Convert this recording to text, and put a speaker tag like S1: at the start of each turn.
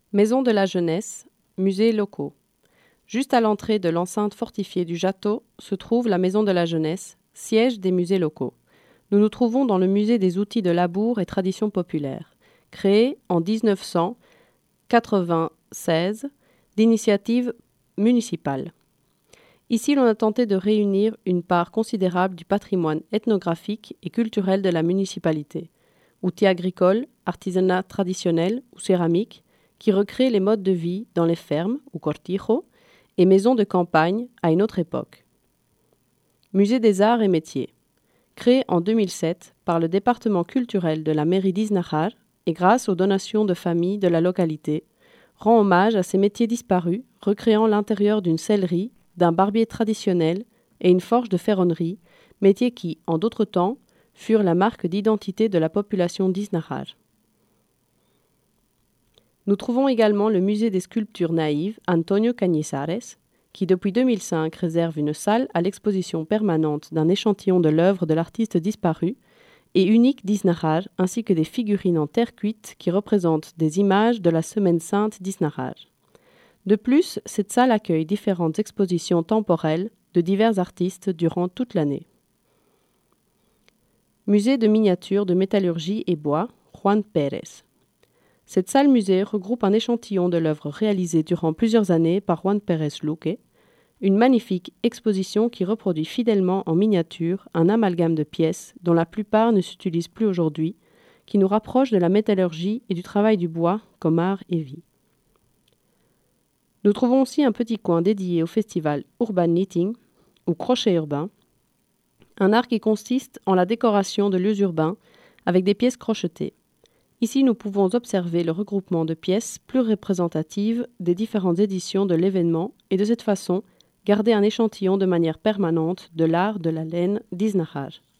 S1: Maison de la jeunesse, musées locaux. Juste à l'entrée de l'enceinte fortifiée du château se trouve la Maison de la jeunesse, siège des musées locaux. Nous nous trouvons dans le musée des outils de labour et traditions populaires, créé en 1996 d'initiative municipale. Ici, l'on a tenté de réunir une part considérable du patrimoine ethnographique et culturel de la municipalité, outils agricoles, artisanat traditionnel ou céramique, qui recréent les modes de vie dans les fermes ou cortijos et maisons de campagne à une autre époque. Musée des arts et métiers. Créé en 2007 par le département culturel de la mairie d'Iznahar et grâce aux donations de familles de la localité, rend hommage à ces métiers disparus, recréant l'intérieur d'une sellerie, d'un barbier traditionnel et une forge de ferronnerie, métiers qui, en d'autres temps, furent la marque d'identité de la population d'Iznahar. Nous trouvons également le musée des sculptures naïves Antonio Cañizares, qui depuis 2005 réserve une salle à l'exposition permanente d'un échantillon de l'œuvre de l'artiste disparu et unique d'Iznahar, ainsi que des figurines en terre cuite qui représentent des images de la Semaine sainte d'Iznahar. De plus, cette salle accueille différentes expositions temporelles de divers artistes durant toute l'année. Musée de miniatures de métallurgie et bois, Juan Pérez. Cette salle-musée regroupe un échantillon de l'œuvre réalisée durant plusieurs années par Juan Pérez Luque, une magnifique exposition qui reproduit fidèlement en miniature un amalgame de pièces dont la plupart ne s'utilisent plus aujourd'hui, qui nous rapproche de la métallurgie et du travail du bois comme art et vie. Nous trouvons aussi un petit coin dédié au festival Urban Knitting, ou crochet urbain, un art qui consiste en la décoration de lieux urbains avec des pièces crochetées. Ici, nous pouvons observer le regroupement de pièces plus représentatives des différentes éditions de l'événement et de cette façon, garder un échantillon de manière permanente de l'art de la laine d'Iznahar.